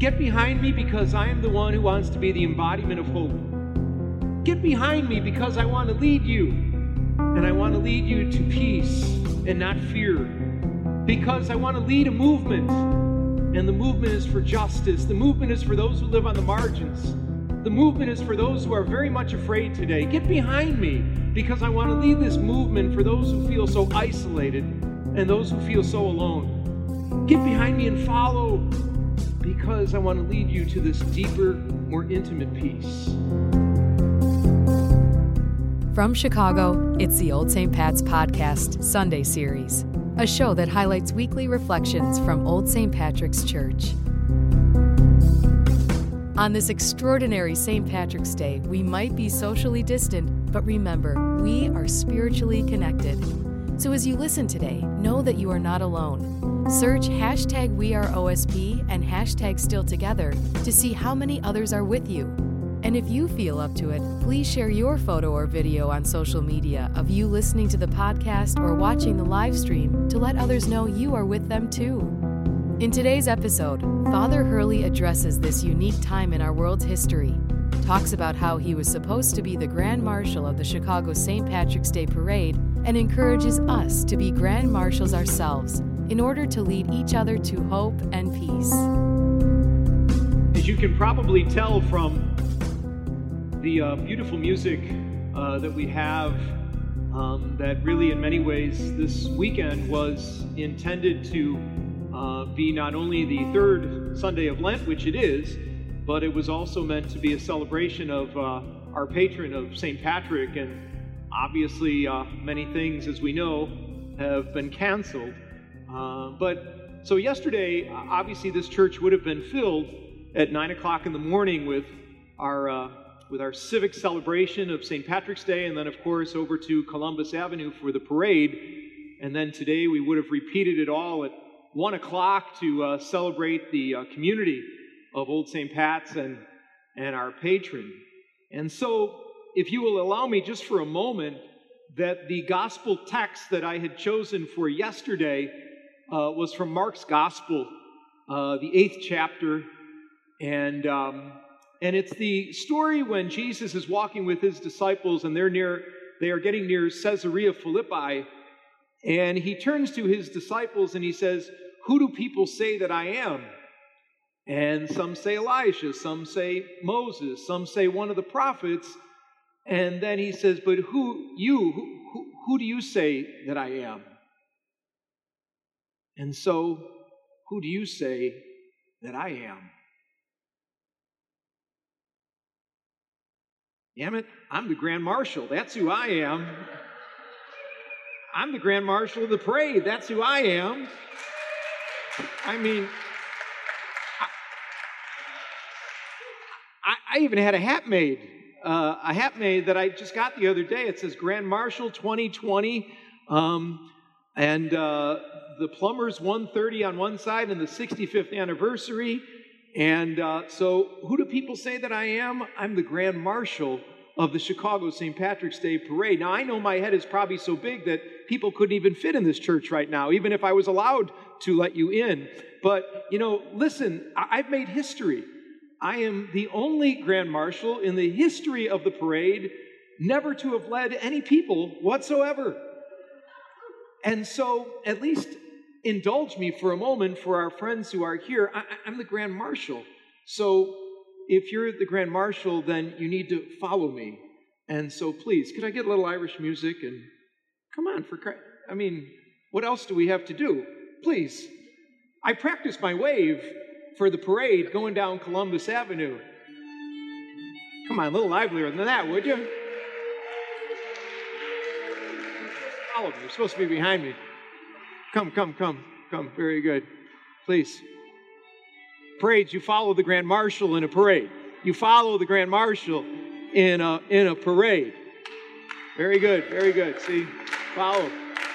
Get behind me because I am the one who wants to be the embodiment of hope. Get behind me because I want to lead you, and I want to lead you to peace and not fear. Because I want to lead a movement, and the movement is for justice. The movement is for those who live on the margins. The movement is for those who are very much afraid today. Get behind me because I want to lead this movement for those who feel so isolated and those who feel so alone. Get behind me and follow because I want to lead you to this deeper, more intimate peace. From Chicago, it's the Old St. Pat's Podcast Sunday Series, a show that highlights weekly reflections from Old St. Patrick's Church. On this extraordinary St. Patrick's Day, we might be socially distant, but remember, we are spiritually connected. So as you listen today, know that you are not alone. Search #WeAreOSP and #StillTogether to see how many others are with you. And if you feel up to it, please share your photo or video on social media of you listening to the podcast or watching the live stream to let others know you are with them too. In today's episode, Father Hurley addresses this unique time in our world's history, talks about how he was supposed to be the Grand Marshal of the Chicago St. Patrick's Day Parade, and encourages us to be Grand Marshals ourselves in order to lead each other to hope and peace. As you can probably tell from the beautiful music that we have, that really in many ways this weekend was intended to be not only the third Sunday of Lent, which it is, but it was also meant to be a celebration of our patron of St. Patrick. And obviously many things, as we know, have been canceled. So yesterday, obviously this church would have been filled at 9 o'clock in the morning with our civic celebration of St. Patrick's Day, and then of course over to Columbus Avenue for the parade. And then today we would have repeated it all at 1 o'clock to celebrate the community of Old St. Pat's and our patron. And so, if you will allow me just for a moment, that the gospel text that I had chosen for yesterday was from Mark's Gospel, the 8th chapter, and it's the story when Jesus is walking with his disciples, and they are getting near Caesarea Philippi, and he turns to his disciples and he says, "Who do people say that I am?" And some say Elijah, some say Moses, some say one of the prophets. And then he says, "But who do you say that I am?" And so, who do you say that I am? Damn it, I'm the Grand Marshal. That's who I am. I'm the Grand Marshal of the parade. That's who I am. I mean, I even had a hat made that I just got the other day. It says Grand Marshal 2020, and the Plumbers 130 on one side and the 65th anniversary. And so who do people say that I am? I'm the Grand Marshal of the Chicago St. Patrick's Day Parade. Now, I know my head is probably so big that people couldn't even fit in this church right now, even if I was allowed to let you in. But, listen, I've made history. I am the only Grand Marshal in the history of the parade never to have led any people whatsoever. And so, at least indulge me for a moment for our friends who are here. I'm the Grand Marshal. So if you're the Grand Marshal, then you need to follow me. And so please, could I get a little Irish music? And come on, what else do we have to do? Please. I practiced my wave for the parade going down Columbus Avenue. Come on, a little livelier than that, would you? Follow me. You're supposed to be behind me. Come. Very good. Please. Parades, you follow the Grand Marshal in a parade. You follow the Grand Marshal in a parade. Very good. See? Follow.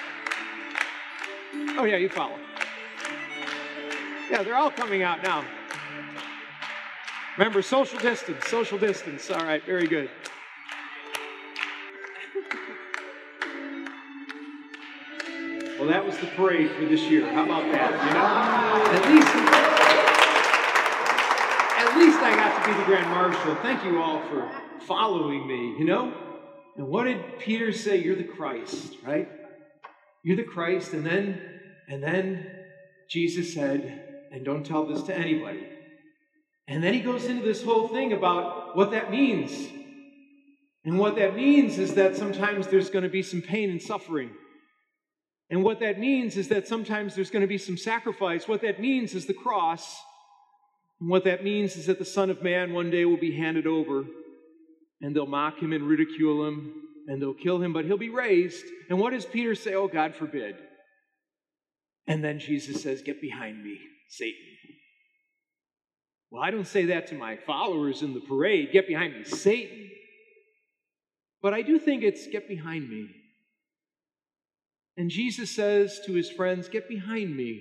Oh yeah, you follow. Yeah, they're all coming out now. Remember, social distance. All right, very good. Well, that was the parade for this year. How about that? At least be the Grand Marshal. Thank you all for following me, And what did Peter say? You're the Christ, right? You're the Christ. And then Jesus said, and don't tell this to anybody. And then he goes into this whole thing about what that means. And what that means is that sometimes there's going to be some pain and suffering. And what that means is that sometimes there's going to be some sacrifice. What that means is the cross. And what that means is that the Son of Man one day will be handed over. And they'll mock him and ridicule him. And they'll kill him, but he'll be raised. And what does Peter say? Oh, God forbid. And then Jesus says, get behind me, Satan. Well, I don't say that to my followers in the parade, get behind me, Satan. But I do think it's get behind me. And Jesus says to his friends, get behind me.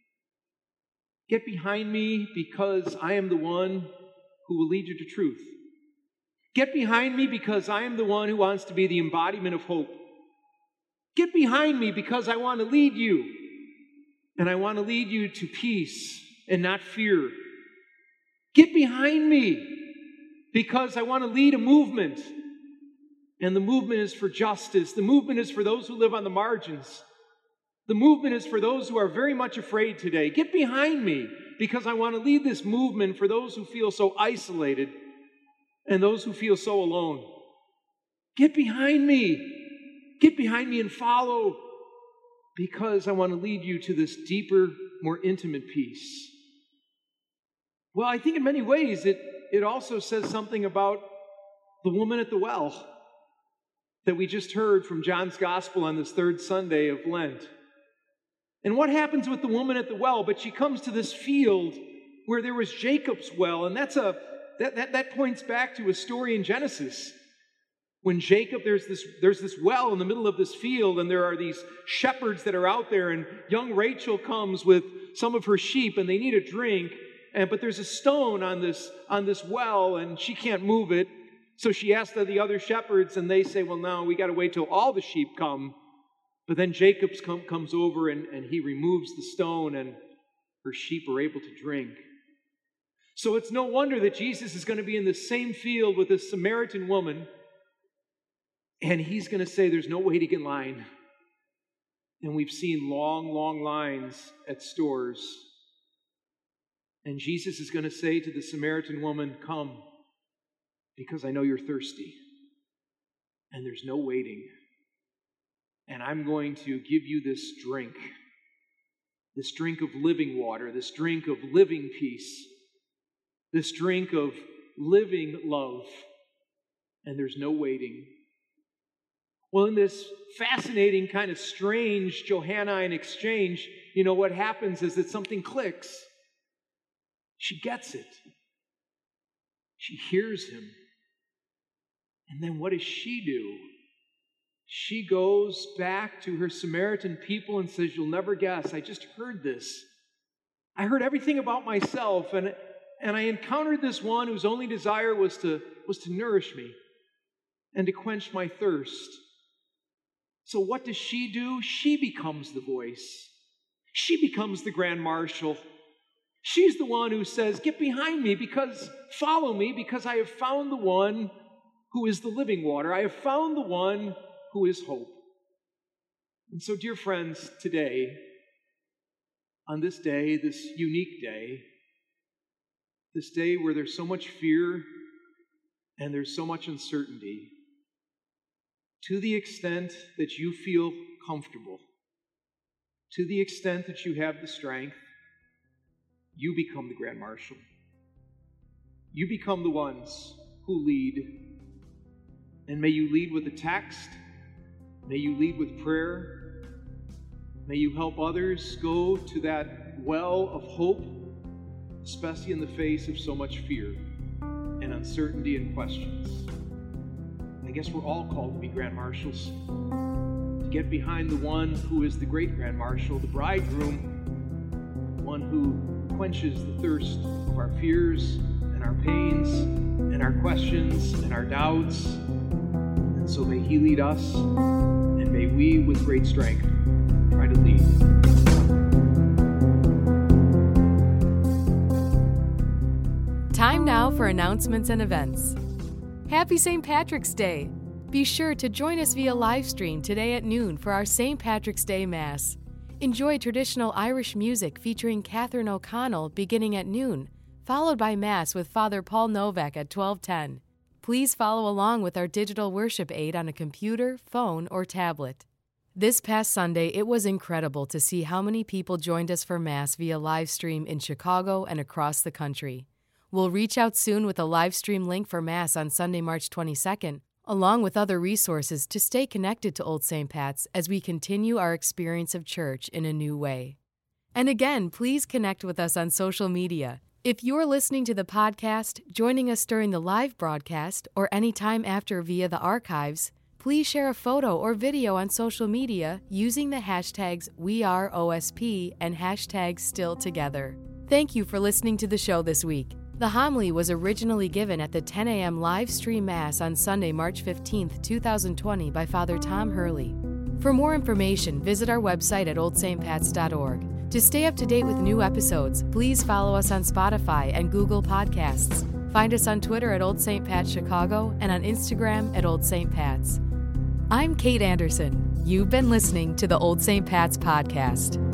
Get behind me because I am the one who will lead you to truth. Get behind me because I am the one who wants to be the embodiment of hope. Get behind me because I want to lead you. And I want to lead you to peace and not fear. Get behind me because I want to lead a movement. And the movement is for justice. The movement is for those who live on the margins. The movement is for those who are very much afraid today. Get behind me because I want to lead this movement for those who feel so isolated and those who feel so alone. Get behind me. Get behind me and follow because I want to lead you to this deeper, more intimate peace. Well, I think in many ways it also says something about the woman at the well that we just heard from John's Gospel on this third Sunday of Lent. And what happens with the woman at the well? But she comes to this field where there was Jacob's well, and that points back to a story in Genesis. When Jacob, there's this well in the middle of this field, and there are these shepherds that are out there, and young Rachel comes with some of her sheep, and they need a drink. But there's a stone on this well, and she can't move it. So she asks the other shepherds, and they say, well, no, we got to wait till all the sheep come. But then Jacob comes over, and he removes the stone, and her sheep are able to drink. So it's no wonder that Jesus is going to be in the same field with this Samaritan woman, and he's going to say there's no waiting in line. And we've seen long, long lines at stores. And Jesus is going to say to the Samaritan woman, come, because I know you're thirsty. And there's no waiting. And I'm going to give you this drink of living water, this drink of living peace, this drink of living love. And there's no waiting. Well, in this fascinating, kind of strange Johannine exchange, what happens is that something clicks. She gets it. She hears him. And then what does she do? She goes back to her Samaritan people and says, you'll never guess, I just heard this. I heard everything about myself, and I encountered this one whose only desire was to nourish me and to quench my thirst. So what does she do? She becomes the voice. She becomes the Grand Marshal. She's the one who says, get behind me, follow me, because I have found the one who is the living water. I have found the one who is hope. And so, dear friends, today, on this day, this unique day, this day where there's so much fear and there's so much uncertainty, to the extent that you feel comfortable, to the extent that you have the strength, you become the Grand Marshal. You become the ones who lead. And may you lead with a text. May you lead with prayer. May you help others go to that well of hope, especially in the face of so much fear and uncertainty and questions. I guess we're all called to be Grand Marshals, to get behind the one who is the great Grand Marshal, the bridegroom, one who quenches the thirst of our fears and our pains and our questions and our doubts. And so may he lead us, and may we, with great strength, try to lead. Time now for announcements and events. Happy St. Patrick's Day! Be sure to join us via live stream today at noon for our St. Patrick's Day Mass. Enjoy traditional Irish music featuring Catherine O'Connell beginning at noon, followed by Mass with Father Paul Novak at 12:10. Please follow along with our digital worship aid on a computer, phone, or tablet. This past Sunday, it was incredible to see how many people joined us for Mass via live stream in Chicago and across the country. We'll reach out soon with a live stream link for Mass on Sunday, March 22nd, along with other resources to stay connected to Old St. Pat's as we continue our experience of church in a new way. And again, please connect with us on social media. If you're listening to the podcast, joining us during the live broadcast, or anytime after via the archives, please share a photo or video on social media using the hashtags WeAreOSP and hashtag StillTogether. Thank you for listening to the show this week. The homily was originally given at the 10 a.m. live stream Mass on Sunday, March 15, 2020 by Father Tom Hurley. For more information, visit our website at oldstpats.org. To stay up to date with new episodes, please follow us on Spotify and Google Podcasts. Find us on Twitter at Old St. Pat Chicago and on Instagram at Old St. Pats. I'm Kate Anderson. You've been listening to the Old St. Pat's Podcast.